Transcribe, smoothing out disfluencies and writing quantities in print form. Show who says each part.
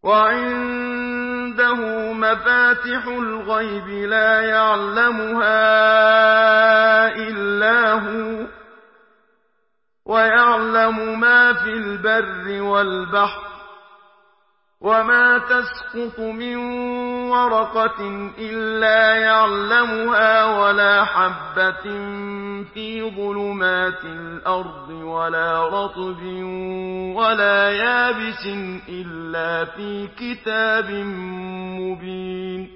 Speaker 1: وعنده مفاتح الغيب لا يعلمها إلا هو ويعلم ما في البر والبحر وما تسقط من ورقة إلا يعلمها ولا حبة في ظلمات الأرض ولا رطب ولا يابس إلا في كتاب مبين